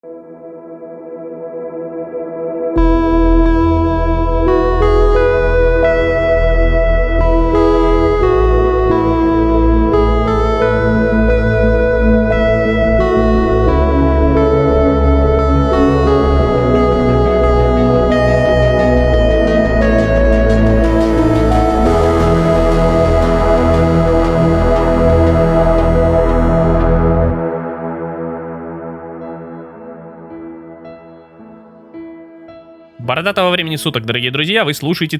Бородатого времени суток, дорогие друзья, вы слушаете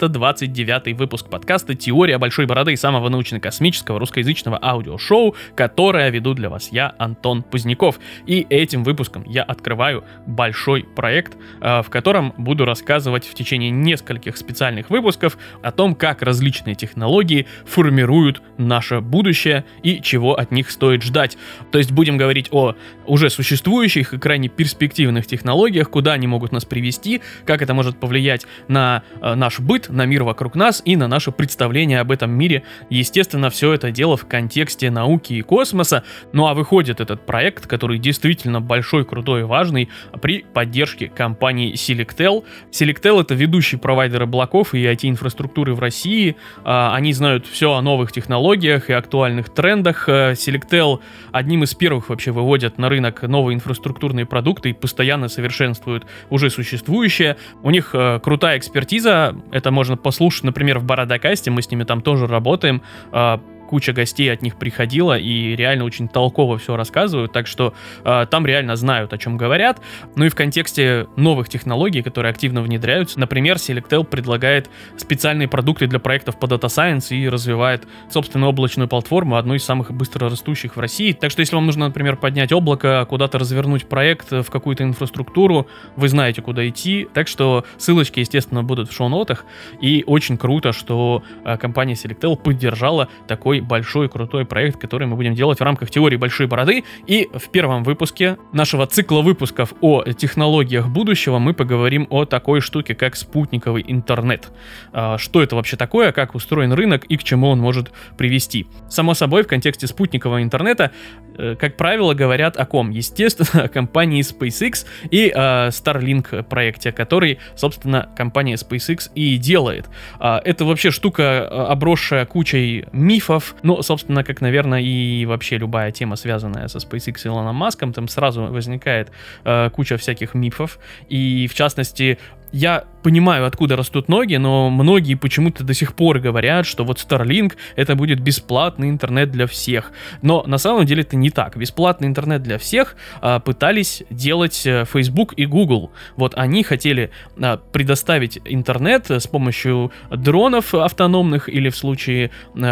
329-й выпуск подкаста «Теория большой бороды» и самого научно-космического русскоязычного аудиошоу, которое веду для вас я, Антон Поздняков. И этим выпуском я открываю большой проект, в котором буду рассказывать в течение нескольких специальных выпусков о том, как различные технологии формируют наше будущее и чего от них стоит ждать. То есть будем говорить о уже существующих и крайне перспективных технологиях, куда они могут нас привести, как это может повлиять на наш быт, на мир вокруг нас и на наше представление об этом мире. Естественно, все это дело в контексте науки и космоса. Ну а выходит этот проект, который действительно большой, крутой и важный, при поддержке компании Selectel. Selectel — это ведущий провайдер облаков и IT-инфраструктуры в России. Они знают все о новых технологиях и актуальных трендах. Selectel одним из первых вообще выводят на рынок новые инфраструктурные продукты и постоянно совершенствуют уже существующие. У них крутая экспертиза, это можно послушать, например, в Бородакасте, мы с ними там тоже работаем. Куча гостей от них приходила и реально очень толково все рассказывают, так что там реально знают, о чем говорят. Ну и в контексте новых технологий, которые активно внедряются, например, Selectel предлагает специальные продукты для проектов по Data Science и развивает собственную облачную платформу, одну из самых быстро растущих в России. Так что если вам нужно, например, поднять облако, куда-то развернуть проект в какую-то инфраструктуру, вы знаете, куда идти. Так что ссылочки, естественно, будут в шоу-нотах. И очень круто, что компания Selectel поддержала такой большой крутой проект, который мы будем делать в рамках теории большой бороды. И в первом выпуске нашего цикла выпусков о технологиях будущего мы поговорим о такой штуке, как спутниковый интернет. Что это вообще такое, как устроен рынок и к чему он может привести. Само собой, в контексте спутникового интернета, как правило, говорят о ком? Естественно, о компании SpaceX и Starlink проекте, который, собственно, компания SpaceX и делает. Это вообще штука, обросшая кучей мифов. Ну, собственно, как, наверное, и вообще любая тема, связанная со SpaceX и Илоном Маском, там сразу возникает куча всяких мифов. И, в частности, я понимаю, откуда растут ноги, но многие почему-то до сих пор говорят, что вот Starlink — это будет бесплатный интернет для всех. Но на самом деле это не так. Бесплатный интернет для всех пытались делать Facebook и Google. Вот они хотели предоставить интернет с помощью дронов автономных или в случае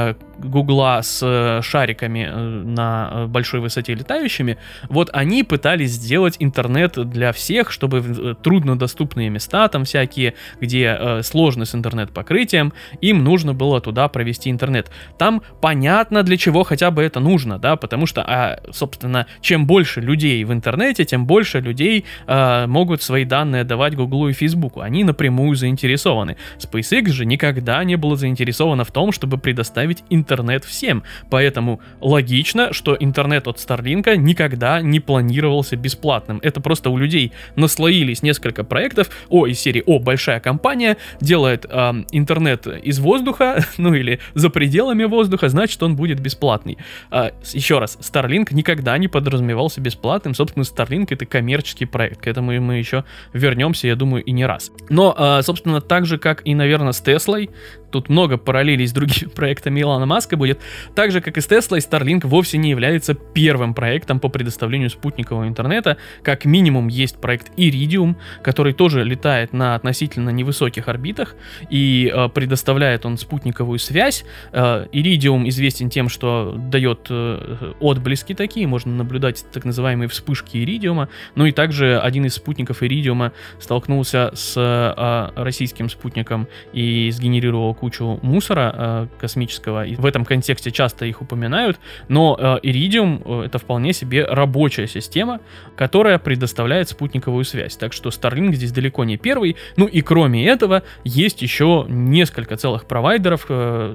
Гугла с шариками на большой высоте летающими. Вот они пытались сделать интернет для всех, чтобы труднодоступные места там всякие, где сложно с интернет-покрытием, им нужно было туда провести интернет. Там понятно, для чего хотя бы это нужно, да, потому что, собственно, чем больше людей в интернете, тем больше людей могут свои данные давать Гуглу и Фейсбуку. Они напрямую заинтересованы. SpaceX же никогда не было заинтересовано в том, чтобы предоставить интернет всем. Поэтому логично, что интернет от Starlink никогда не планировался бесплатным. Это просто у людей наслоились несколько проектов из серии большая компания делает интернет из воздуха, ну или за пределами воздуха, значит он будет бесплатный. Еще раз, Starlink никогда не подразумевался бесплатным. Собственно, Starlink — это коммерческий проект. К этому мы еще вернемся, я думаю, и не раз. Но, собственно, так же, как и, наверное, с Теслой, тут много параллелей с другими проектами Илона Маска будет, так же, как и с Теслой, Starlink вовсе не является первым проектом по предоставлению спутникового интернета. Как минимум есть проект Iridium, который тоже летает на относительно невысоких орбитах и предоставляет он спутниковую связь. Iridium известен тем, что дает отблески такие, можно наблюдать так называемые вспышки Иридиума. Ну и также один из спутников Иридиума столкнулся с российским спутником и сгенерировал кучу мусора космического. И в этом контексте часто их упоминают, но Iridium — это вполне себе рабочая система, которая предоставляет спутниковую связь. Так что Starlink здесь далеко не первый. Ну и кроме этого, есть еще несколько целых провайдеров,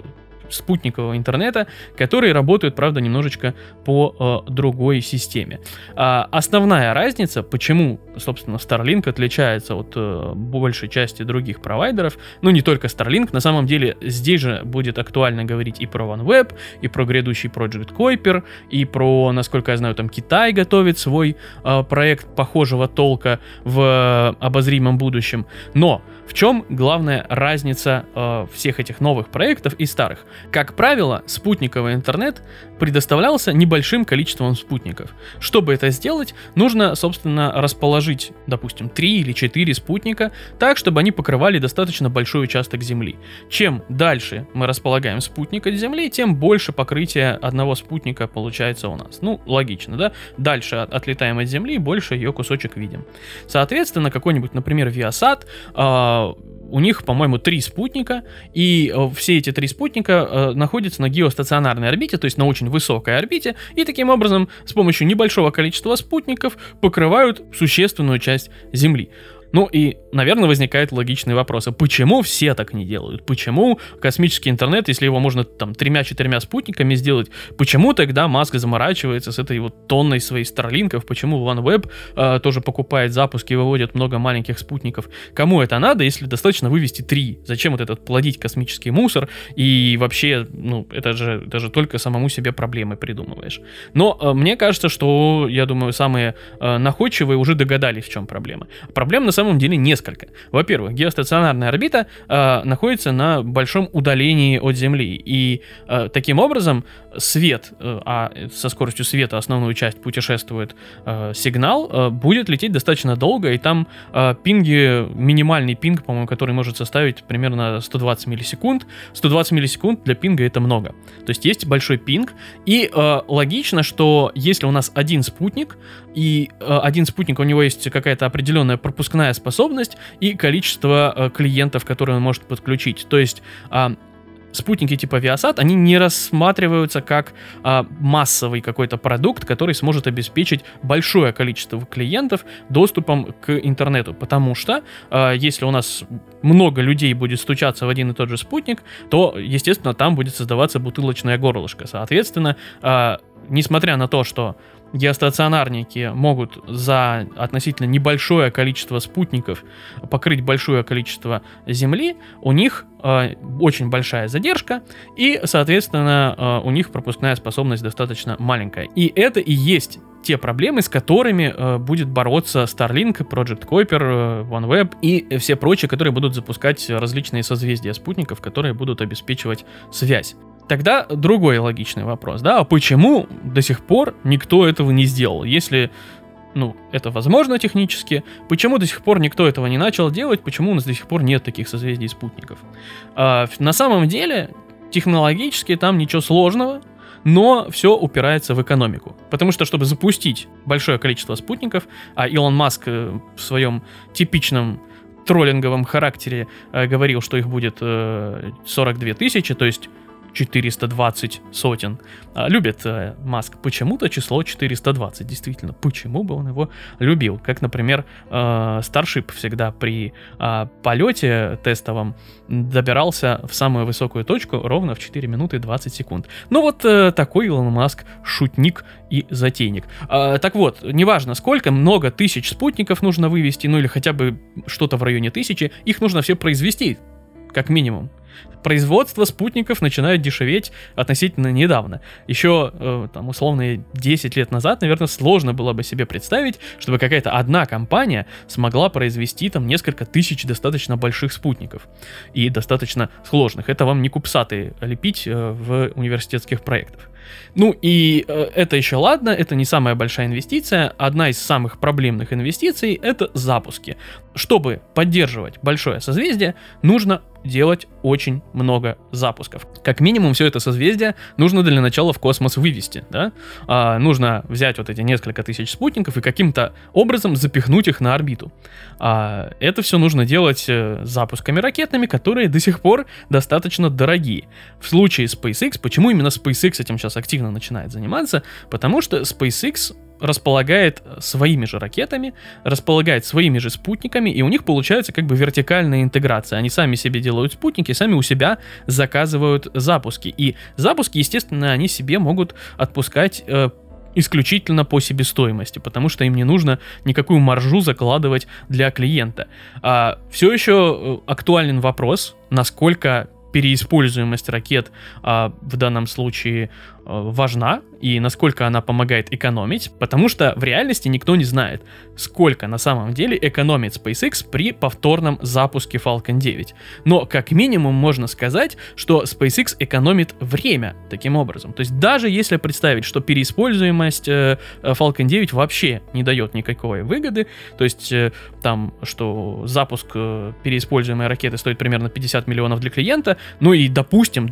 спутникового интернета, которые работают, правда, немножечко по другой системе. Основная разница, почему, собственно, Starlink отличается от большей части других провайдеров, ну, не только Starlink, на самом деле здесь же будет актуально говорить и про OneWeb, и про грядущий Project Kuiper, и про, насколько я знаю, там Китай готовит свой проект похожего толка в обозримом будущем. Но в чем главная разница всех этих новых проектов и старых? Как правило, спутниковый интернет предоставлялся небольшим количеством спутников. Чтобы это сделать, нужно, собственно, расположить, допустим, 3 или 4 спутника так, чтобы они покрывали достаточно большой участок Земли. Чем дальше мы располагаем спутник от Земли, тем больше покрытия одного спутника получается у нас. Ну, логично, да? Дальше отлетаем от Земли, больше ее кусочек видим. Соответственно, какой-нибудь, например, Viasat, у них, по-моему, 3 спутника, и все эти 3 спутника находятся на геостационарной орбите, то есть на очень высокой орбите, и таким образом с помощью небольшого количества спутников покрывают существенную часть Земли. Ну и, наверное, возникает логичный вопрос, а почему все так не делают? Почему космический интернет, если его можно там 3-4 спутниками сделать, почему тогда Маск заморачивается с этой вот тонной своих старлинков, почему OneWeb тоже покупает запуски и выводит много маленьких спутников? Кому это надо, если достаточно вывести 3? Зачем вот этот плодить космический мусор? И вообще, ну, это же только самому себе проблемы придумываешь. Но мне кажется, что, я думаю, самые находчивые уже догадались, в чем проблема. Проблема на самом деле несколько. Во-первых, геостационарная орбита находится на большом удалении от Земли, и таким образом свет, а со скоростью света основную часть путешествует сигнал, будет лететь достаточно долго, и там пинги, минимальный пинг, по-моему, который может составить примерно 120 миллисекунд. 120 миллисекунд для пинга это много. То есть есть большой пинг, и логично, что если у нас один спутник, и один спутник, у него есть какая-то определенная пропускная способность и количество клиентов, которые он может подключить. То есть спутники типа Viasat, они не рассматриваются как массовый какой-то продукт, который сможет обеспечить большое количество клиентов доступом к интернету. Потому что если у нас много людей будет стучаться в один и тот же спутник, то, естественно, там будет создаваться бутылочное горлышко. Соответственно, несмотря на то, что геостационарники могут за относительно небольшое количество спутников покрыть большое количество Земли, у них очень большая задержка, и, соответственно, у них пропускная способность достаточно маленькая. И это и есть те проблемы, с которыми будет бороться Starlink, Project Kuiper, OneWeb и все прочие, которые будут запускать различные созвездия спутников, которые будут обеспечивать связь. Тогда другой логичный вопрос, да, а почему до сих пор никто этого не сделал? Если, ну, это возможно технически, почему до сих пор никто этого не начал делать, почему у нас до сих пор нет таких созвездий спутников? На самом деле, технологически там ничего сложного, но все упирается в экономику. Потому что, чтобы запустить большое количество спутников, а Илон Маск в своем типичном троллинговом характере говорил, что их будет 42 тысячи, то есть 420 сотен. Любит Маск почему-то число 420, действительно, почему бы он его любил? Как, например, Starship всегда при полете тестовом добирался в самую высокую точку ровно в 4 минуты 20 секунд. Ну вот такой Илон Маск шутник и затейник. Так вот, неважно сколько, много тысяч спутников нужно вывести, ну или хотя бы что-то в районе 1000, их нужно все произвести, как минимум. Производство спутников начинает дешеветь относительно недавно. Еще, там, условно, 10 лет назад, наверное, сложно было бы себе представить, чтобы какая-то одна компания смогла произвести там несколько тысяч достаточно больших спутников. И достаточно сложных. Это вам не кубсаты лепить в университетских проектах. Ну и это еще ладно, это не самая большая инвестиция. Одна из самых проблемных инвестиций — это запуски. Чтобы поддерживать большое созвездие, нужно делать очень много запусков. Как минимум, все это созвездие нужно для начала в космос вывести, да? Нужно взять вот эти несколько тысяч спутников и каким-то образом запихнуть их на орбиту. Это все нужно делать запусками ракетными, которые до сих пор достаточно дорогие. В случае SpaceX, почему именно SpaceX этим сейчас активно начинает заниматься? Потому что SpaceX располагает своими же ракетами, располагает своими же спутниками, и у них получается как бы вертикальная интеграция. Они сами себе делают спутники, сами у себя заказывают запуски. И запуски, естественно, они себе могут отпускать исключительно по себестоимости, потому что им не нужно никакую маржу закладывать для клиента. Все еще актуален вопрос, насколько переиспользуемость ракет в данном случае важна и насколько она помогает экономить, потому что в реальности никто не знает, сколько на самом деле экономит SpaceX при повторном запуске Falcon 9. Но как минимум можно сказать, что SpaceX экономит время таким образом. То есть даже если представить, что переиспользуемость Falcon 9 вообще не дает никакой выгоды, то есть там, что запуск переиспользуемой ракеты стоит примерно 50 миллионов для клиента, ну и допустим,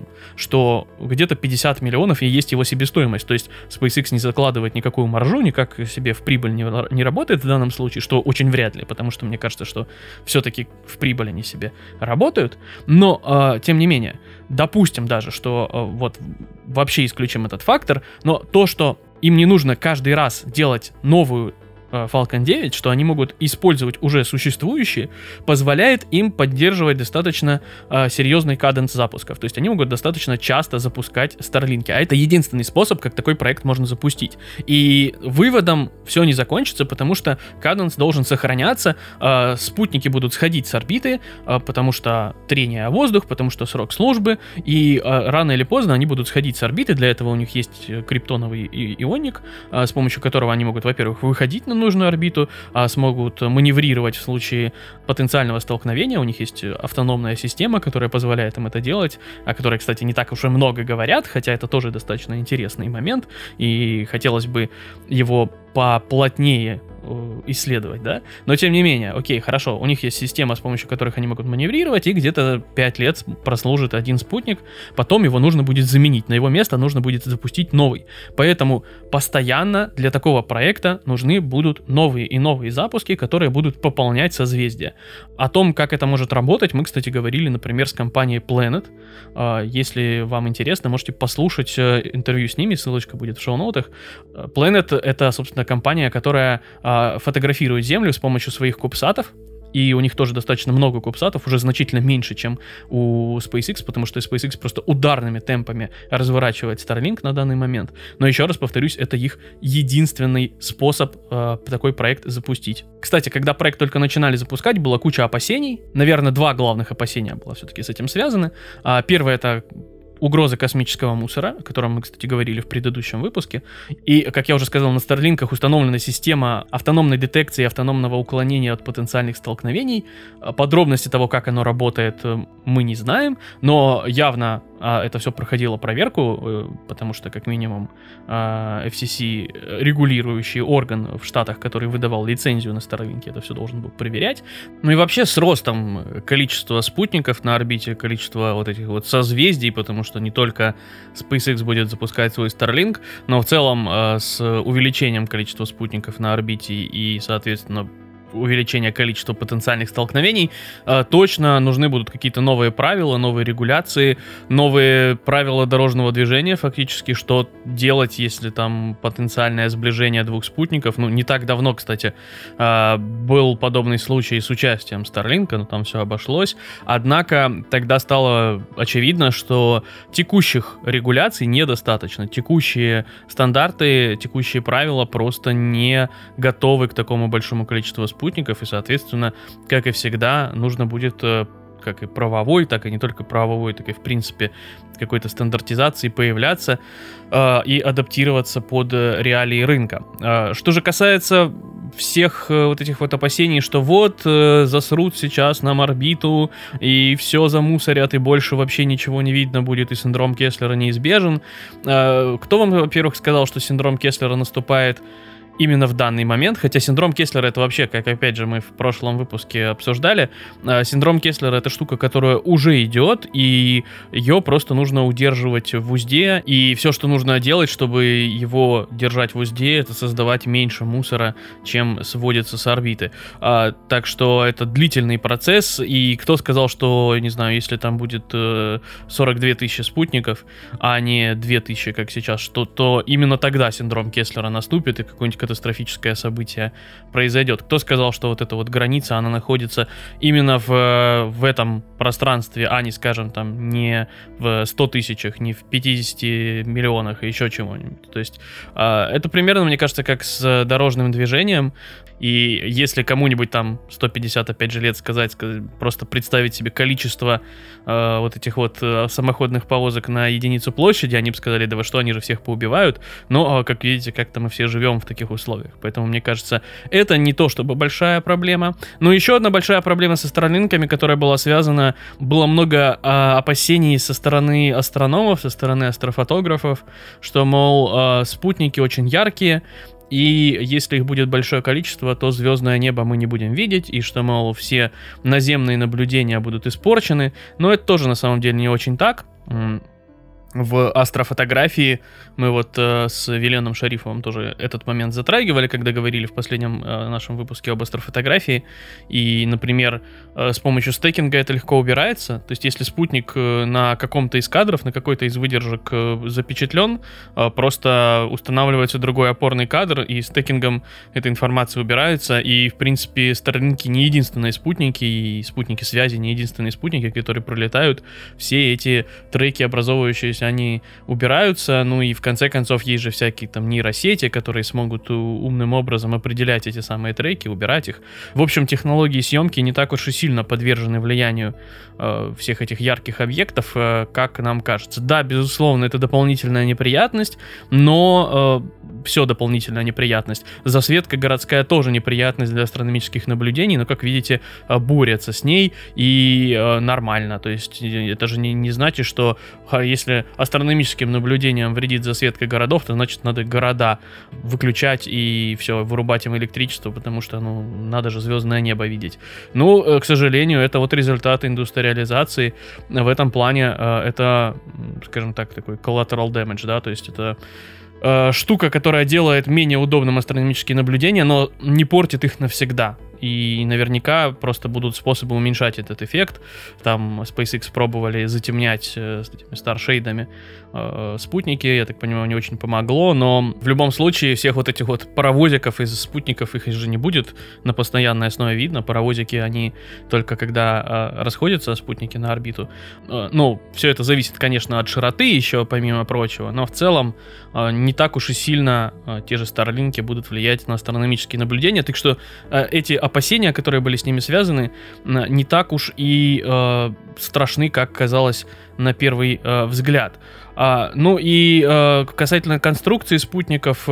что где-то 50 миллионов и есть его себестоимость, то есть SpaceX не закладывает никакую маржу, никак себе в прибыль не работает в данном случае, что очень вряд ли, потому что мне кажется, что все-таки в прибыль они себе работают, но тем не менее, допустим даже, что вот вообще исключим этот фактор, но то, что им не нужно каждый раз делать новую Falcon 9, что они могут использовать уже существующие, позволяет им поддерживать достаточно серьезный каденс запусков. То есть они могут достаточно часто запускать Starlink. А это единственный способ, как такой проект можно запустить. И выводом все не закончится, потому что каденс должен сохраняться, спутники будут сходить с орбиты, потому что трение о воздух, потому что срок службы, и рано или поздно они будут сходить с орбиты. Для этого у них есть криптоновый ионик, с помощью которого они могут, во-первых, выходить на нужную орбиту, смогут маневрировать в случае потенциального столкновения. У них есть автономная система, которая позволяет им это делать, о которой, кстати, не так уж и много говорят, хотя это тоже достаточно интересный момент, и хотелось бы его поплотнее исследовать, да, но тем не менее, окей, хорошо, у них есть система, с помощью которых они могут маневрировать, и где-то 5 лет прослужит один спутник, потом его нужно будет заменить, на его место нужно будет запустить новый, поэтому постоянно для такого проекта нужны будут новые и новые запуски, которые будут пополнять созвездие. О том, как это может работать, мы, кстати, говорили, например, с компанией Planet. Если вам интересно, можете послушать интервью с ними, ссылочка будет в шоу-ноутах. Planet — это, собственно, компания, которая фотографирует Землю с помощью своих кубсатов, и у них тоже достаточно много кубсатов, уже значительно меньше, чем у SpaceX, потому что SpaceX просто ударными темпами разворачивает Starlink на данный момент. Но еще раз повторюсь, это их единственный способ такой проект запустить. Кстати, когда проект только начинали запускать, была куча опасений. Наверное, два главных опасения было все-таки с этим связаны. Первое — это угроза космического мусора, о котором мы, кстати, говорили в предыдущем выпуске. И, как я уже сказал, на Старлинках установлена система автономной детекции и автономного уклонения от потенциальных столкновений. Подробности того, как оно работает, мы не знаем, но явно это все проходило проверку, потому что, как минимум, FCC, регулирующий орган в Штатах, который выдавал лицензию на Starlink, это все должен был проверять. Ну и вообще с ростом количества спутников на орбите, количества вот этих вот созвездий, потому что не только SpaceX будет запускать свой Starlink, но в целом с увеличением количества спутников на орбите и, соответственно, увеличение количества потенциальных столкновений, точно нужны будут какие-то новые правила, новые регуляции, новые правила дорожного движения фактически, что делать, если там потенциальное сближение двух спутников. Ну, не так давно, кстати, был подобный случай с участием Starlink, но там все обошлось. Однако тогда стало очевидно, что текущих регуляций недостаточно. Текущие стандарты, текущие правила просто не готовы к такому большому количеству спутников, и, соответственно, как и всегда, нужно будет как и правовой, так и не только правовой, так и, в принципе, какой-то стандартизации появляться и адаптироваться под реалии рынка. Что же касается всех вот этих вот опасений, что вот засрут сейчас нам орбиту и все замусорят, и больше вообще ничего не видно будет, и синдром Кеслера неизбежен. Кто вам, во-первых, сказал, что синдром Кеслера наступает именно в данный момент, хотя синдром Кеслера это вообще, как опять же мы в прошлом выпуске обсуждали, синдром Кеслера это штука, которая уже идет, и ее просто нужно удерживать в узде, и все, что нужно делать, чтобы его держать в узде, это создавать меньше мусора, чем сводится с орбиты. Так что это длительный процесс, и кто сказал, что, не знаю, если там будет 42 тысячи спутников, а не 2000, как сейчас, то именно тогда синдром Кеслера наступит, и какой-нибудь катастрофическое событие произойдет. Кто сказал, что вот эта вот граница, она находится именно в этом пространстве, а не, скажем, там, не в 100 тысячах, не в 50 миллионах и еще чего-нибудь. То есть это примерно, мне кажется, как с дорожным движением. И если кому-нибудь там 150, опять же, лет сказать, просто представить себе количество вот этих вот самоходных повозок на единицу площади, они бы сказали, да вы что, они же всех поубивают. Но, как видите, как-то мы все живем в таких условиях. Поэтому, мне кажется, это не то чтобы большая проблема. Но еще одна большая проблема со Старлинками, которая была связана, было много опасений со стороны астрономов, со стороны астрофотографов, что, мол, спутники очень яркие, и если их будет большое количество, то звездное небо мы не будем видеть, и что, мол, все наземные наблюдения будут испорчены. Но это тоже на самом деле не очень так. В астрофотографии мы вот с Виленом Шарифовым тоже этот момент затрагивали, когда говорили в последнем нашем выпуске об астрофотографии. И, например, с помощью стекинга это легко убирается. То есть, если спутник на каком-то из кадров, на какой-то из выдержек запечатлен, просто устанавливается другой опорный кадр, и стекингом эта информация убирается. И, в принципе, Starlink не единственные спутники, и спутники связи не единственные спутники, которые пролетают. Все эти треки, образовывающиеся, они убираются, ну и в конце концов есть же всякие там нейросети, которые смогут умным образом определять эти самые треки, убирать их. В общем, технологии съемки не так уж и сильно подвержены влиянию всех этих ярких объектов, как нам кажется. Да, безусловно, это дополнительная неприятность, но все дополнительная неприятность. Засветка городская тоже неприятность для астрономических наблюдений, но, как видите, борются с ней, и нормально. То есть это же не значит, что если астрономическим наблюдениям вредит засветка городов, то значит надо города выключать и все, вырубать им электричество, потому что, ну, надо же звездное небо видеть. Ну, к сожалению, это вот результат индустриализации. В этом плане это, скажем так, такой collateral damage, да, то есть это штука, которая делает менее удобным астрономические наблюдения, но не портит их навсегда. И наверняка просто будут способы уменьшать этот эффект. Там SpaceX пробовали затемнять с этими старшейдами спутники, я так понимаю, не очень помогло, но в любом случае всех вот этих вот паровозиков из спутников, их же не будет на постоянной основе видно. Паровозики, они только когда расходятся, спутники на орбиту. Ну, все это зависит, конечно, от широты еще, помимо прочего, но в целом не так уж и сильно те же Starlink будут влиять на астрономические наблюдения, так что эти опасения, которые были с ними связаны, не так уж и страшны, как казалось на первый взгляд. Ну и касательно конструкции спутников,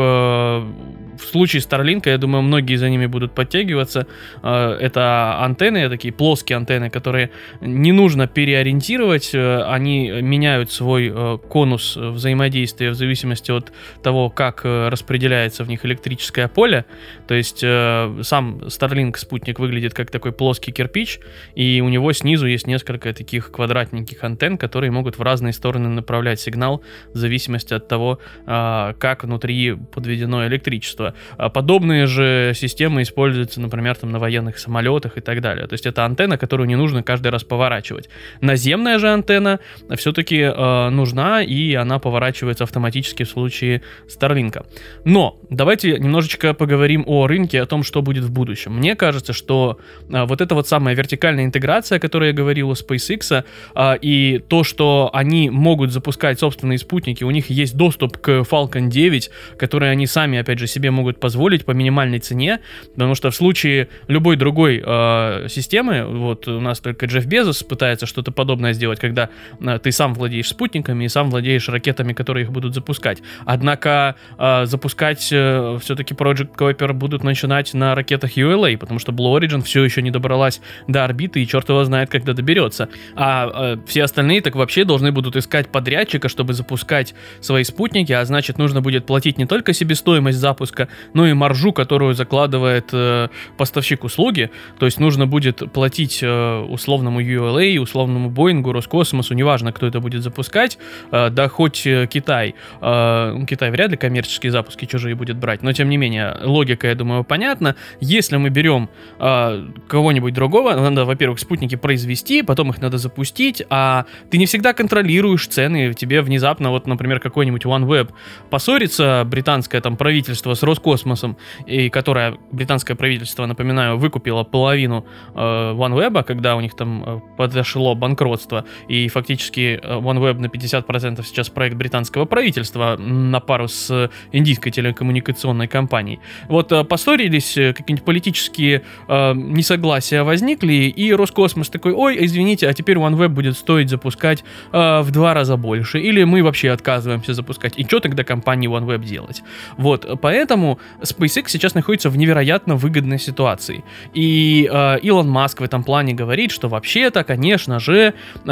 в случае Starlink, я думаю, многие за ними будут подтягиваться. Это антенны, такие плоские антенны, которые не нужно переориентировать, они меняют свой конус взаимодействия в зависимости от того, как распределяется в них электрическое поле. То есть сам Starlink спутник выглядит как такой плоский кирпич, и у него снизу есть несколько таких квадратненьких антенн, которые могут в разные стороны направлять сигнал в зависимости от того, как внутри подведено электричество. Подобные же системы используются, например, там, на военных самолетах и так далее. То есть это антенна, которую не нужно каждый раз поворачивать. Наземная же антенна все-таки нужна, и она поворачивается автоматически в случае Starlink. Но давайте немножечко поговорим о рынке, о том, что будет в будущем. Мне кажется, что вот эта вот самая вертикальная интеграция, о которой я говорил у SpaceX, и то, что они могут запускать собственные спутники, у них есть доступ к Falcon 9, который они сами, опять же, себе могут позволить по минимальной цене, потому что в случае любой другой системы, вот у нас только Джефф Безос пытается что-то подобное сделать, когда ты сам владеешь спутниками и сам владеешь ракетами, которые их будут запускать. Однако запускать все-таки Project Kuiper будут начинать на ракетах ULA, потому что Blue Origin все еще не добралась до орбиты, и черт его знает, когда доберется. А все остальные так так вообще должны будут искать подрядчика, чтобы запускать свои спутники, а значит, нужно будет платить не только себестоимость запуска, но и маржу, которую закладывает поставщик услуги. То есть нужно будет платить условному ULA, условному Боингу, Роскосмосу, неважно, кто это будет запускать, да хоть Китай. Китай вряд ли коммерческие запуски чужие будет брать, но тем не менее, логика, я думаю, понятна. Если мы берем кого-нибудь другого, надо, во-первых, спутники произвести, потом их надо запустить, а ты не всегда контролируешь цены, тебе внезапно, вот, например, какой-нибудь OneWeb поссорится, британское там правительство с Роскосмосом, и которое британское правительство, напоминаю, выкупило половину OneWeb, когда у них там подошло банкротство, и фактически OneWeb на 50% сейчас проект британского правительства на пару с индийской телекоммуникационной компанией. Вот поссорились, какие-нибудь политические несогласия возникли, и Роскосмос такой: ой, извините, а теперь OneWeb будет стоить запускать в 2 раза больше, или мы вообще отказываемся запускать. И что тогда компании OneWeb делать? Вот, поэтому SpaceX сейчас находится в невероятно выгодной ситуации. И Илон Маск в этом плане говорит, что вообще-то, конечно же,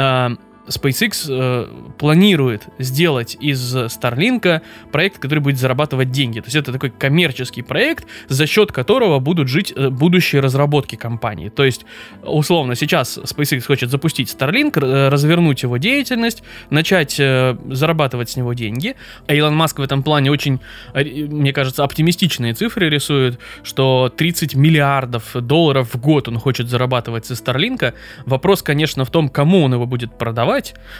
SpaceX планирует сделать из Starlink проект, который будет зарабатывать деньги. То есть это такой коммерческий проект, за счет которого будут жить будущие разработки компании. То есть, условно, сейчас SpaceX хочет запустить Starlink, развернуть его деятельность, начать зарабатывать с него деньги. А Илон Маск в этом плане очень, мне кажется, оптимистичные цифры рисует, что $30 миллиардов в год он хочет зарабатывать со Starlink. Вопрос, конечно, в том, кому он его будет продавать.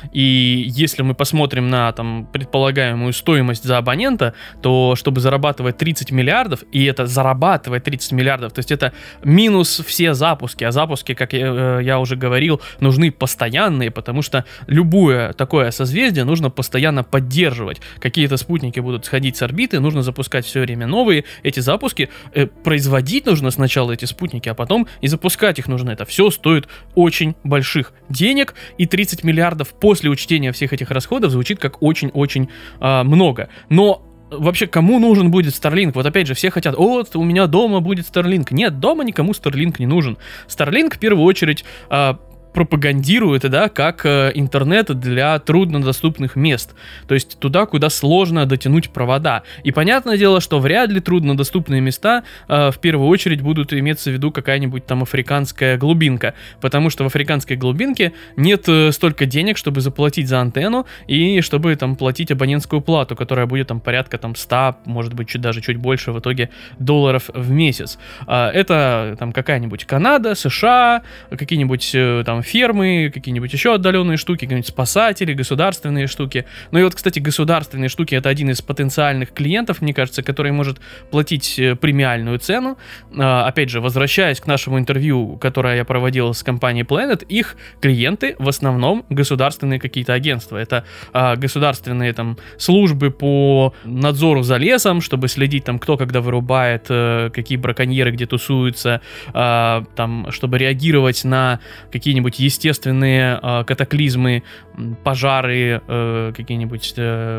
И если мы посмотрим на там предполагаемую стоимость за абонента, то чтобы зарабатывать 30 миллиардов, и это зарабатывать 30 миллиардов, то есть это минус все запуски, а запуски, как я уже говорил, нужны постоянные, потому что любое такое созвездие нужно постоянно поддерживать. Какие-то спутники будут сходить с орбиты, нужно запускать все время новые. Эти запуски производить нужно сначала эти спутники, а потом и запускать их нужно. Это все стоит очень больших денег, и 30 миллиардов после учтения всех этих расходов звучит как очень-очень много. Но вообще, кому нужен будет Starlink? Вот опять же, все хотят: вот, у меня дома будет Starlink. Нет, дома никому Starlink не нужен. Starlink в первую очередь пропагандирует, да, как интернет для труднодоступных мест. То есть туда, куда сложно дотянуть провода. И понятное дело, что вряд ли труднодоступные места в первую очередь будут иметься в виду какая-нибудь там африканская глубинка. Потому что в африканской глубинке нет столько денег, чтобы заплатить за антенну и чтобы там платить абонентскую плату, которая будет там порядка там 100, может быть, даже чуть больше в итоге долларов в месяц. Это там какая-нибудь Канада, США, какие-нибудь там фермы, какие-нибудь еще отдаленные штуки, какие-нибудь спасатели, государственные штуки. Ну и вот, кстати, государственные штуки — это один из потенциальных клиентов, мне кажется, который может платить премиальную цену. Опять же, возвращаясь к нашему интервью, которое я проводил с компанией Planet, их клиенты в основном государственные какие-то агентства. Это государственные там службы по надзору за лесом, чтобы следить там, кто когда вырубает, какие браконьеры где тусуются, там, чтобы реагировать на какие-нибудь естественные катаклизмы, пожары, какие-нибудь,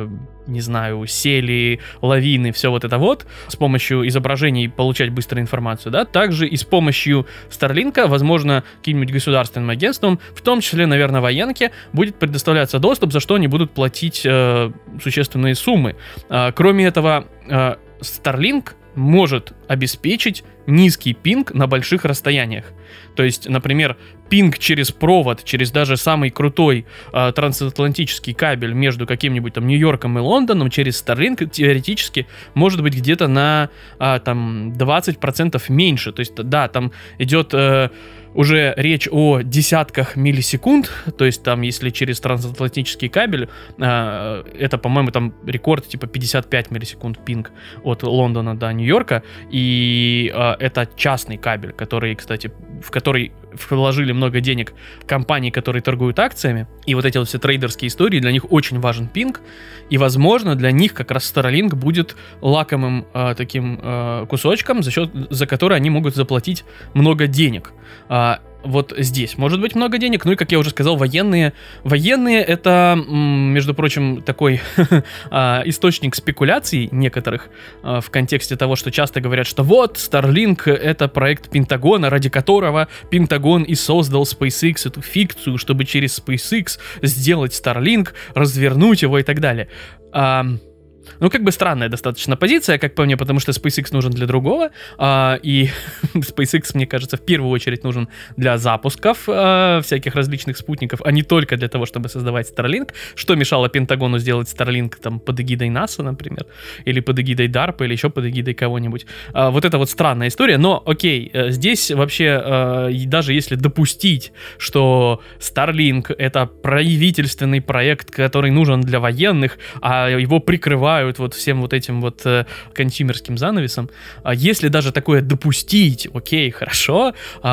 не знаю, сели, лавины, все вот это вот, с помощью изображений получать быструю информацию, да, также и с помощью Starlink, возможно, каким-нибудь государственным агентством, в том числе, наверное, военке, будет предоставляться доступ, за что они будут платить существенные суммы. Кроме этого, Starlink может обеспечить низкий пинг на больших расстояниях. То есть, например, пинг через провод, через даже самый крутой трансатлантический кабель между каким-нибудь там Нью-Йорком и Лондоном через Starlink теоретически может быть где-то на там 20% меньше. То есть, да, там идет уже речь о десятках миллисекунд, то есть там, если через трансатлантический кабель, это, по-моему, там рекорд типа 55 миллисекунд пинг от Лондона до Нью-Йорка, и это частный кабель, который, кстати, в который вложили много денег компании, которые торгуют акциями, и вот эти вот все трейдерские истории, для них очень важен пинг, и, возможно, для них как раз Starlink будет лакомым таким кусочком, за который они могут заплатить много денег. вот здесь может быть много денег. Ну и, как я уже сказал, военные это, между прочим, такой источник спекуляций некоторых в контексте того, что часто говорят, что вот Starlink — это проект Пентагона, ради которого Пентагон и создал SpaceX, эту фикцию, чтобы через SpaceX сделать Starlink, развернуть его и так далее. Ну, как бы странная достаточно позиция, как по мне, потому что SpaceX нужен для другого, и SpaceX, мне кажется, в первую очередь нужен для запусков всяких различных спутников, а не только для того, чтобы создавать Starlink. Что мешало Пентагону сделать Starlink там под эгидой НАСА, например, или под эгидой DARPA, или еще под эгидой кого-нибудь. Вот это вот странная история, но окей, здесь вообще, даже если допустить, что Starlink — это правительственный проект, который нужен для военных, а его прикрывают вот всем вот этим вот консюмерским занавесом. Если даже такое допустить, окей, хорошо,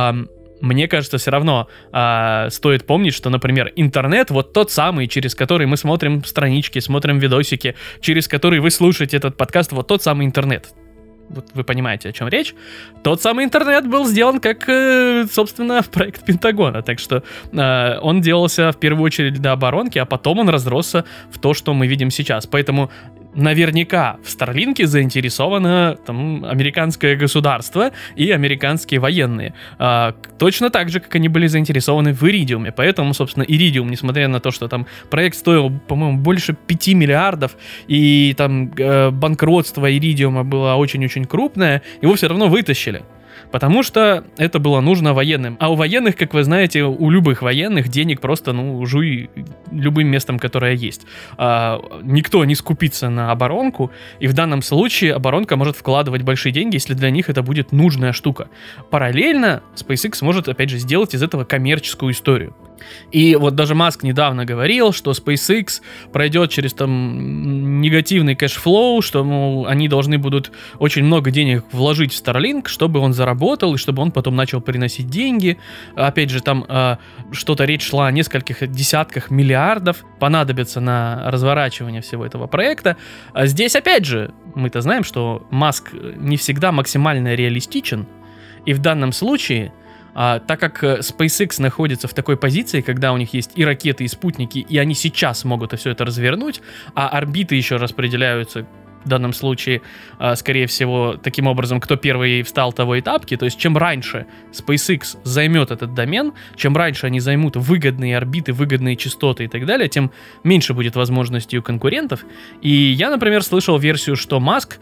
мне кажется, все равно стоит помнить, что, например, интернет, вот тот самый, через который мы смотрим странички, смотрим видосики, через который вы слушаете этот подкаст, вот тот самый интернет. Вот вы понимаете, о чем речь. Тот самый интернет был сделан как, собственно, проект Пентагона. Так что он делался в первую очередь для оборонки, а потом он разросся в то, что мы видим сейчас. Поэтому наверняка в Старлинке заинтересовано там американское государство и американские военные. Точно так же, как они были заинтересованы в Иридиуме. Поэтому, собственно, Иридиум, несмотря на то, что там проект стоил, по-моему, больше 5 миллиардов, и там банкротство Иридиума было очень-очень крупное, его все равно вытащили. Потому что это было нужно военным. А у военных, как вы знаете, у любых военных денег просто, жуй любым местом, которое есть. Никто не скупится на оборонку, и в данном случае оборонка может вкладывать большие деньги, если для них это будет нужная штука. Параллельно SpaceX может, опять же, сделать из этого коммерческую историю. И вот даже Маск недавно говорил, что SpaceX пройдет через там негативный кэшфлоу, что, мол, они должны будут очень много денег вложить в Starlink, чтобы он заработал и чтобы он потом начал приносить деньги. Опять же, там что-то речь шла о нескольких десятках миллиардов понадобится на разворачивание всего этого проекта. А здесь, опять же, мы-то знаем, что Маск не всегда максимально реалистичен, и в данном случае... так как SpaceX находится в такой позиции, когда у них есть и ракеты, и спутники, и они сейчас могут все это развернуть, а орбиты еще распределяются в данном случае, скорее всего, таким образом, кто первый встал, того и тапки. То есть, чем раньше SpaceX займет этот домен, чем раньше они займут выгодные орбиты, выгодные частоты и так далее, тем меньше будет возможностей у конкурентов. И я, например, слышал версию, что Маск,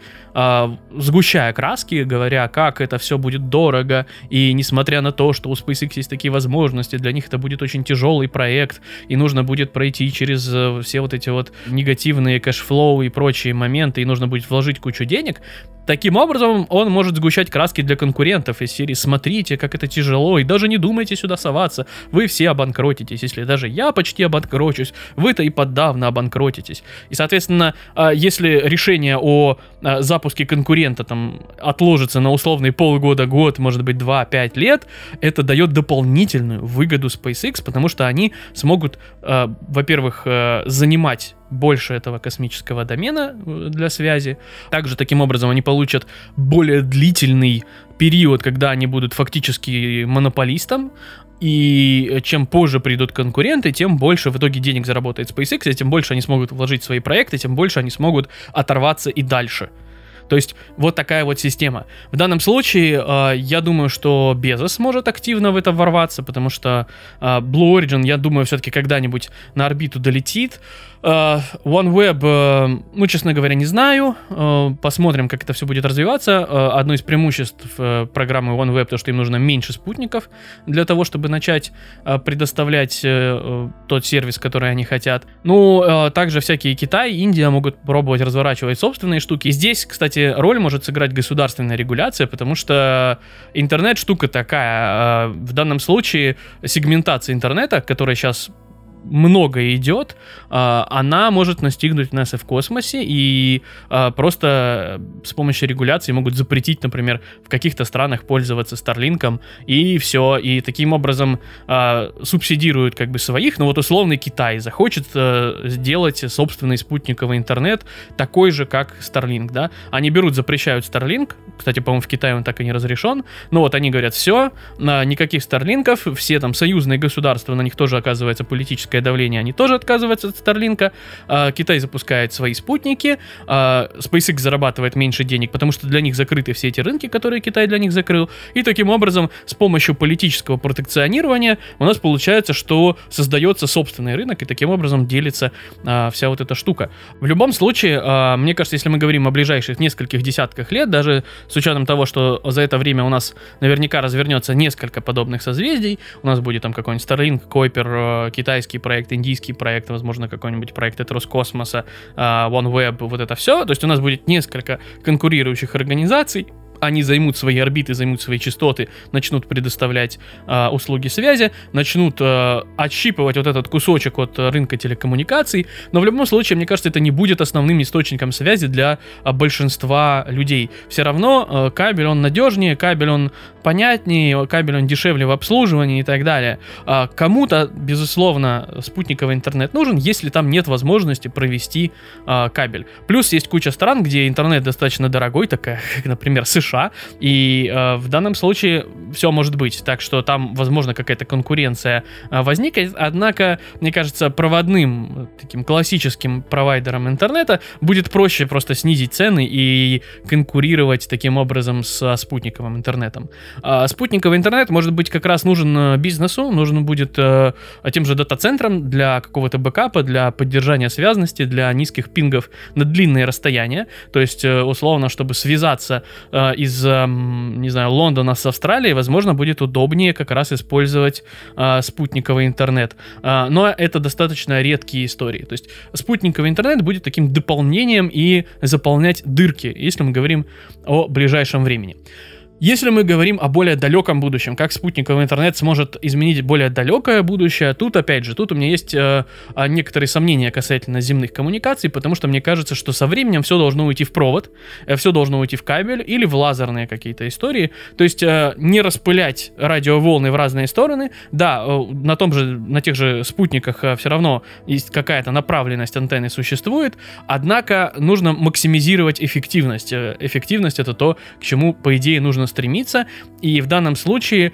сгущая краски, говоря, как это все будет дорого, и несмотря на то, что у SpaceX есть такие возможности, для них это будет очень тяжелый проект, и нужно будет пройти через все вот эти вот негативные кэшфлоу и прочие моменты, и нужно будет вложить кучу денег. Таким образом, он может сгущать краски для конкурентов из серии «Смотрите, как это тяжело, и даже не думайте сюда соваться, вы все обанкротитесь, если даже я почти обанкрочусь, вы-то и подавно обанкротитесь». И, соответственно, если решение о запуске конкурента там отложится на условный полгода, год, может быть 2-5 лет, это дает дополнительную выгоду SpaceX, потому что они смогут, во-первых, занимать больше этого космического домена для связи. Также таким образом они получат более длительный период, когда они будут фактически монополистом. И чем позже придут конкуренты, тем больше в итоге денег заработает SpaceX, и тем больше они смогут вложить в свои проекты, тем больше они смогут оторваться и дальше. То есть вот такая вот система. В данном случае я думаю, что Безос может активно в это ворваться, потому что Blue Origin, я думаю, все-таки когда-нибудь на орбиту долетит. OneWeb, честно говоря, не знаю. Посмотрим, как это все будет развиваться. Одно из преимуществ программы OneWeb, то, что им нужно меньше спутников для того, чтобы начать предоставлять тот сервис, который они хотят. Также всякие Китай, Индия могут пробовать разворачивать собственные штуки. И здесь, кстати, роль может сыграть государственная регуляция, потому что интернет штука такая. В данном случае сегментация интернета, которая сейчас много идет, она может настигнуть нас и в космосе, и просто с помощью регуляции могут запретить, например, в каких-то странах пользоваться Starlink'ом, и все, и таким образом субсидируют как бы своих, но вот условный Китай захочет сделать собственный спутниковый интернет такой же, как Starlink, да, они берут, запрещают Starlink, кстати, по-моему, в Китае он так и не разрешен, но вот они говорят, все, никаких Старлинков, все там союзные государства, на них тоже оказывается политическое давление, они тоже отказываются от Старлинка, Китай запускает свои спутники, SpaceX зарабатывает меньше денег, потому что для них закрыты все эти рынки, которые Китай для них закрыл, и таким образом с помощью политического протекционирования у нас получается, что создается собственный рынок, и таким образом делится вся вот эта штука. В любом случае, мне кажется, если мы говорим о ближайших нескольких десятках лет, даже с учетом того, что за это время у нас наверняка развернется несколько подобных созвездий, у нас будет там какой-нибудь Starlink, Kuiper, китайский проект, индийский проект, возможно, какой-нибудь проект от Роскосмоса, OneWeb, вот это все, то есть у нас будет несколько конкурирующих организаций, они займут свои орбиты, займут свои частоты, начнут предоставлять услуги связи, начнут отщипывать вот этот кусочек от рынка телекоммуникаций, но в любом случае, мне кажется, это не будет основным источником связи для большинства людей. Все равно кабель, он надежнее, кабель, он понятнее, кабель, он дешевле в обслуживании и так далее. Кому-то, безусловно, спутниковый интернет нужен, если там нет возможности провести кабель. Плюс есть куча стран, где интернет достаточно дорогой, такая, как, например, США, и в данном случае все может быть, так что там, возможно, какая-то конкуренция возникнет, однако, мне кажется, проводным, таким классическим провайдером интернета будет проще просто снизить цены и конкурировать таким образом со спутниковым интернетом. Спутниковый интернет может быть как раз нужен бизнесу, нужен будет тем же дата-центрам для какого-то бэкапа, для поддержания связности, для низких пингов на длинные расстояния, то есть, условно, чтобы связаться из, не знаю, Лондона с Австралией, возможно, будет удобнее как раз использовать спутниковый интернет. Но это достаточно редкие истории. То есть спутниковый интернет будет таким дополнением и заполнять дырки, если мы говорим о ближайшем времени. Если мы говорим о более далеком будущем, как спутниковый интернет сможет изменить более далекое будущее, тут, опять же, тут у меня есть некоторые сомнения касательно земных коммуникаций, потому что мне кажется, что со временем все должно уйти в провод, все должно уйти в кабель или в лазерные какие-то истории, то есть не распылять радиоволны в разные стороны. Да, на тех же спутниках все равно есть какая-то направленность антенны существует, однако нужно максимизировать эффективность. Эффективность — это то, к чему, по идее, нужно стремиться, и в данном случае,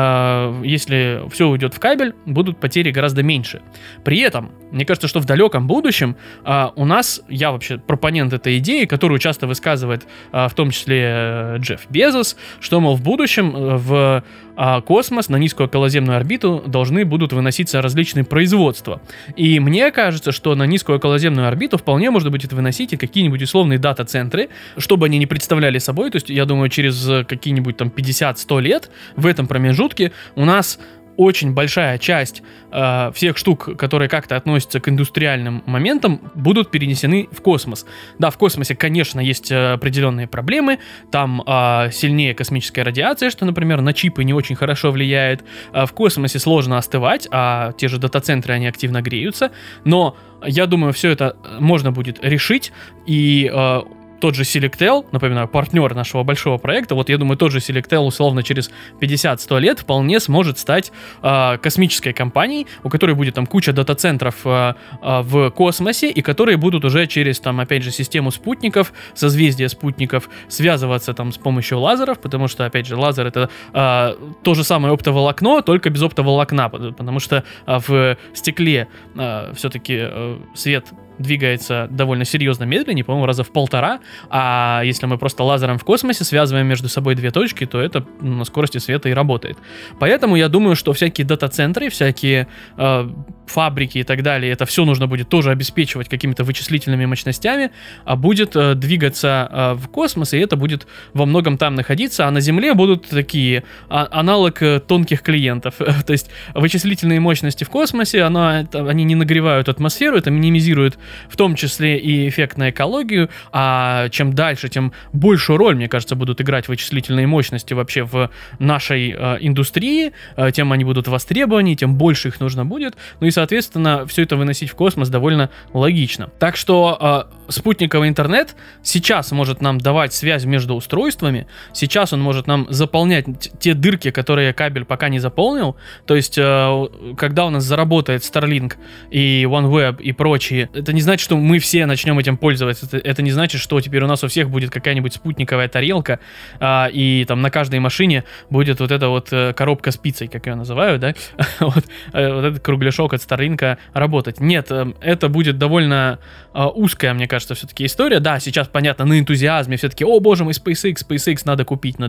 если все уйдет в кабель, будут потери гораздо меньше. При этом, мне кажется, что в далеком будущем у нас, я вообще пропонент этой идеи, которую часто высказывает в том числе Джефф Безос, что, мол, в будущем в космос, на низкую околоземную орбиту должны будут выноситься различные производства. И мне кажется, что на низкую околоземную орбиту вполне можно будет выносить и какие-нибудь условные дата-центры, чтобы они не представляли собой, то есть, я думаю, через какие-нибудь там 50-100 лет в этом промежутке у нас очень большая часть всех штук, которые как-то относятся к индустриальным моментам, будут перенесены в космос. Да, в космосе, конечно, есть определенные проблемы, там сильнее космическая радиация, что, например, на чипы не очень хорошо влияет, в космосе сложно остывать, а те же дата-центры, они активно греются, но я думаю, все это можно будет решить, и тот же Selectel, напоминаю, партнер нашего большого проекта, вот я думаю, тот же Selectel условно через 50-100 лет вполне сможет стать космической компанией, у которой будет там куча дата-центров в космосе, и которые будут уже через, там, опять же, систему спутников, созвездие спутников связываться там с помощью лазеров, потому что, опять же, лазер — это то же самое оптоволокно, только без оптоволокна, потому что в стекле все-таки свет двигается довольно серьезно медленнее, по-моему, раза в 1,5, а если мы просто лазером в космосе связываем между собой две точки, то это на скорости света и работает. Поэтому я думаю, что всякие дата-центры, всякие фабрики и так далее, это все нужно будет тоже обеспечивать какими-то вычислительными мощностями, а будет двигаться в космос, и это будет во многом там находиться, а на Земле будут такие аналог тонких клиентов. То есть вычислительные мощности в космосе, они не нагревают атмосферу, это минимизирует в том числе и эффект на экологию, а чем дальше, тем большую роль, мне кажется, будут играть вычислительные мощности вообще в нашей индустрии, тем они будут востребованы, тем больше их нужно будет, ну и, соответственно, все это выносить в космос довольно логично. Так что спутниковый интернет сейчас может нам давать связь между устройствами, сейчас он может нам заполнять те дырки, которые кабель пока не заполнил, то есть когда у нас заработает Starlink и OneWeb и прочие, это не значит, что мы все начнем этим пользоваться, это не значит, что теперь у нас у всех будет какая-нибудь спутниковая тарелка, и там на каждой машине будет вот эта вот коробка с пиццей, как ее называют, да, вот этот кругляшок от Starlink работать. Нет, это будет довольно узкая, мне кажется, все-таки история. Да, сейчас, понятно, на энтузиазме все-таки, о боже мой, SpaceX надо купить,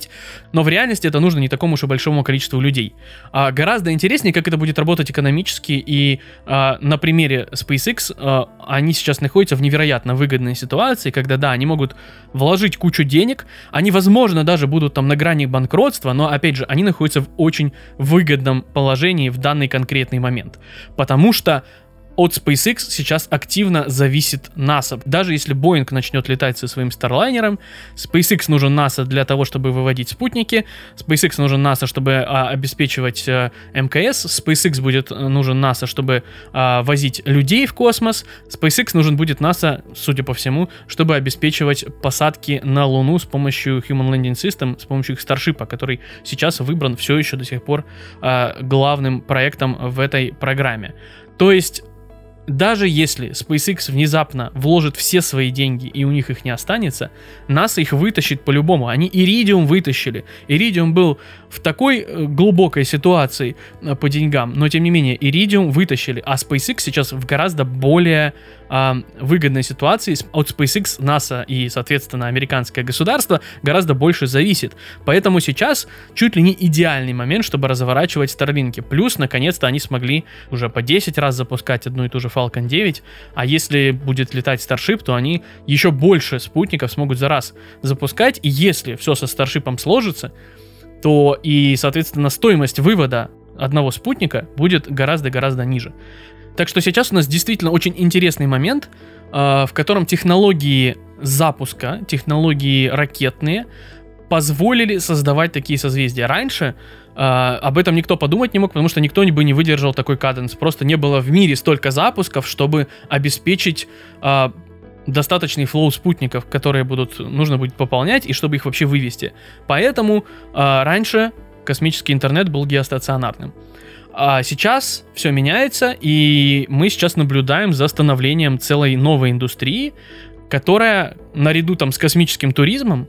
но в реальности это нужно не такому уж и большому количеству людей. Гораздо интереснее, как это будет работать экономически, и на примере SpaceX они сейчас находятся в невероятно выгодной ситуации, когда, да, они могут вложить кучу денег, они, возможно, даже будут там на грани банкротства, но, опять же, они находятся в очень выгодном положении в данный конкретный момент, потому что от SpaceX сейчас активно зависит НАСА. Даже если Boeing начнет летать со своим Starliner'ом, SpaceX нужен НАСА для того, чтобы выводить спутники, SpaceX нужен НАСА, чтобы обеспечивать МКС, SpaceX будет нужен НАСА, чтобы возить людей в космос, SpaceX нужен будет НАСА, судя по всему, чтобы обеспечивать посадки на Луну с помощью Human Landing System, с помощью их Starship, который сейчас выбран все еще до сих пор главным проектом в этой программе. То есть даже если SpaceX внезапно вложит все свои деньги и у них их не останется, НАСА их вытащит по-любому. Они Iridium вытащили. Iridium был в такой глубокой ситуации по деньгам, но тем не менее Iridium вытащили, а SpaceX сейчас в гораздо более выгодной ситуации. От SpaceX НАСА и, соответственно, американское государство гораздо больше зависит. Поэтому сейчас чуть ли не идеальный момент, чтобы разворачивать Starlink. Плюс, наконец-то, они смогли уже по 10 раз запускать одну и ту же Falcon 9, а если будет летать Starship, то они еще больше спутников смогут за раз запускать, и если все со Starship'ом сложится, то и, соответственно, стоимость вывода одного спутника будет гораздо-гораздо ниже. Так что сейчас у нас действительно очень интересный момент, в котором технологии запуска, технологии ракетные позволили создавать такие созвездия. Раньше об этом никто подумать не мог, потому что никто бы не выдержал такой каденс. Просто не было в мире столько запусков, чтобы обеспечить достаточный флоу спутников, которые нужно будет пополнять, и чтобы их вообще вывести. Поэтому раньше космический интернет был геостационарным. А сейчас все меняется, и мы сейчас наблюдаем за становлением целой новой индустрии, которая наряду там с космическим туризмом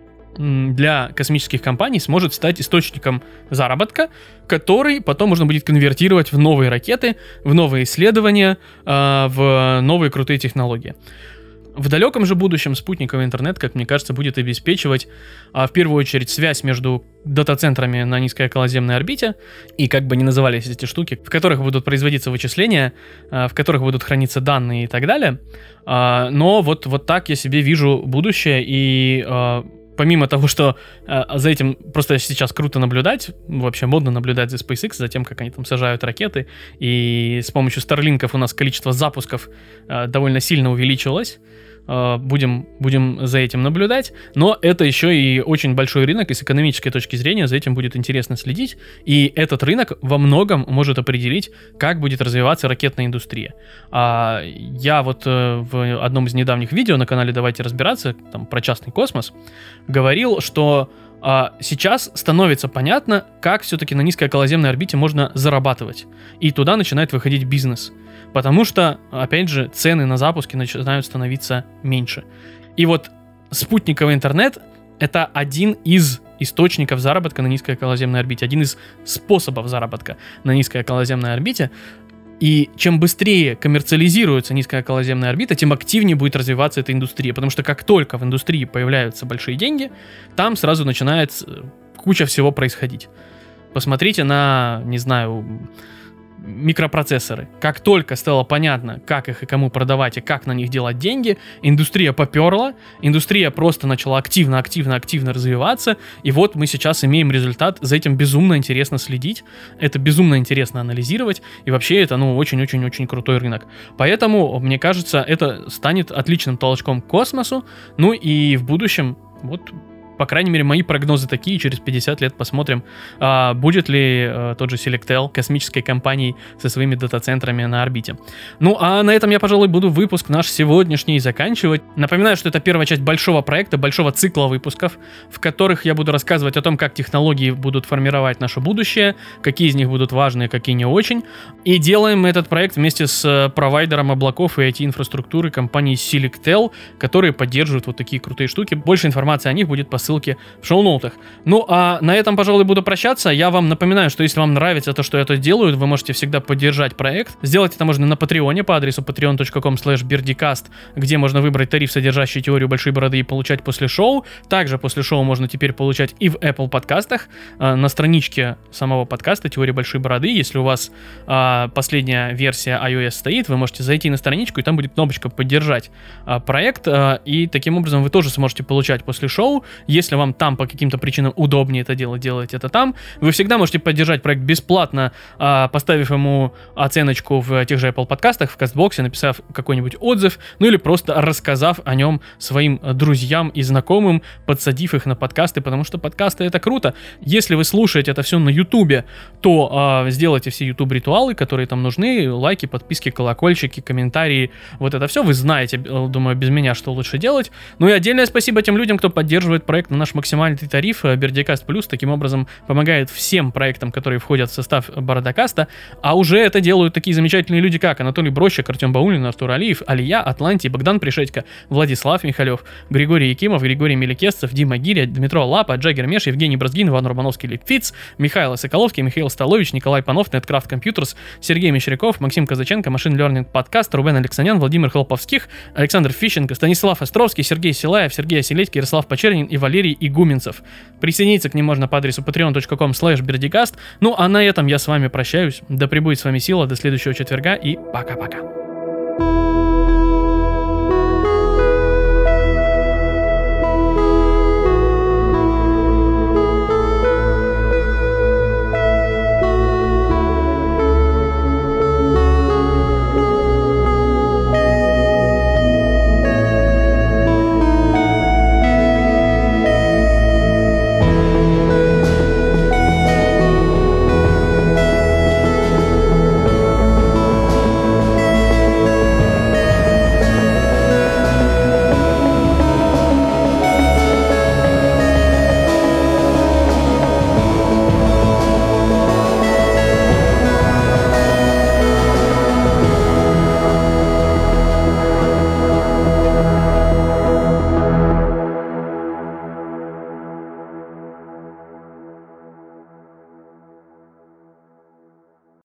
для космических компаний сможет стать источником заработка, который потом можно будет конвертировать в новые ракеты, в новые исследования, в новые крутые технологии. В далеком же будущем спутниковый интернет, как мне кажется, будет обеспечивать в первую очередь связь между дата-центрами на низкой околоземной орбите, и как бы ни назывались эти штуки, в которых будут производиться вычисления, в которых будут храниться данные и так далее. Но вот так я себе вижу будущее, и помимо того, что за этим просто сейчас круто наблюдать, вообще модно наблюдать за SpaceX, за тем, как они там сажают ракеты, и с помощью Старлинков у нас количество запусков довольно сильно увеличилось. Будем за этим наблюдать, но это еще и очень большой рынок, и с экономической точки зрения за этим будет интересно следить, и этот рынок во многом может определить, как будет развиваться ракетная индустрия. Я вот в одном из недавних видео на канале «Давайте разбираться», там про частный космос, говорил, что сейчас становится понятно, как все-таки на низкой околоземной орбите можно зарабатывать, и туда начинает выходить бизнес. Потому что, опять же, цены на запуски начинают становиться меньше. И вот спутниковый интернет — это один из источников заработка на низкой околоземной орбите, один из способов заработка на низкой околоземной орбите. И чем быстрее коммерциализируется низкая околоземная орбита, тем активнее будет развиваться эта индустрия. Потому что как только в индустрии появляются большие деньги, там сразу начинает куча всего происходить. Посмотрите на, не знаю, микропроцессоры. Как только стало понятно, как их и кому продавать, и как на них делать деньги, индустрия поперла, индустрия просто начала активно развиваться, и вот мы сейчас имеем результат, за этим безумно интересно следить, это безумно интересно анализировать, и вообще это, очень-очень-очень крутой рынок. Поэтому, мне кажется, это станет отличным толчком к космосу, ну и в будущем, по крайней мере, мои прогнозы такие, через 50 лет посмотрим, будет ли тот же Selectel космической компанией со своими дата-центрами на орбите. Ну, а на этом я, пожалуй, буду выпуск наш сегодняшний заканчивать. Напоминаю, что это первая часть большого проекта, большого цикла выпусков, в которых я буду рассказывать о том, как технологии будут формировать наше будущее, какие из них будут важны, какие не очень. И делаем мы этот проект вместе с провайдером облаков и IT-инфраструктуры компании Selectel, которые поддерживают вот такие крутые штуки. Больше информации о них будет по ссылке в шоу-ноутах. Ну, а на этом, пожалуй, буду прощаться. Я вам напоминаю, что если вам нравится то, что я тут делаю, вы можете всегда поддержать проект. Сделать это можно на Патреоне по адресу patreon.com/birdicast, где можно выбрать тариф, содержащий теорию большой бороды, и получать после шоу. Также после шоу можно теперь получать и в Apple подкастах, на страничке самого подкаста «Теория большой бороды». Если у вас последняя версия iOS стоит, вы можете зайти на страничку, и там будет кнопочка «Поддержать проект», и таким образом вы тоже сможете получать после шоу. Если вам там по каким-то причинам удобнее это делать, делайте это там. Вы всегда можете поддержать проект бесплатно, поставив ему оценочку в тех же Apple подкастах, в Кастбоксе, написав какой-нибудь отзыв, ну или просто рассказав о нем своим друзьям и знакомым, подсадив их на подкасты, потому что подкасты — это круто. Если вы слушаете это все на Ютубе, то сделайте все YouTube-ритуалы, которые там нужны, лайки, подписки, колокольчики, комментарии, вот это все. Вы знаете, думаю, без меня, что лучше делать. Ну и отдельное спасибо тем людям, кто поддерживает проект на наш максимальный тариф Birdicast Plus, таким образом помогает всем проектам, которые входят в состав Бородокаста, а уже это делают такие замечательные люди, как Анатолий Брощик, Артем Баулин, Артур Алиев, Алия, Атлантий, Богдан Пришедько, Владислав Михалев, Григорий Якимов, Григорий Меликесцев, Дима Гиря, Дмитро Лапа, Джаггер Меш, Евгений Бразгин, Иван Урбановский, Липфиц, Михаил Соколовский, Михаил Столович, Николай Панов, Netcraft Computers, Сергей Мещеряков, Максим Казаченко, Machine Learning Podcast, Рубен Алексанян, Владимир Хлоповских, Александр Фищенко, Станислав Островский, Сергей Силаев, Сергей Оселедько, Ярослав Почернин и Валерий Игуменцев. Присоединиться к ним можно по адресу patreon.com/birdicast. Ну а на этом я с вами прощаюсь. Да пребудет с вами сила, до следующего четверга и пока-пока.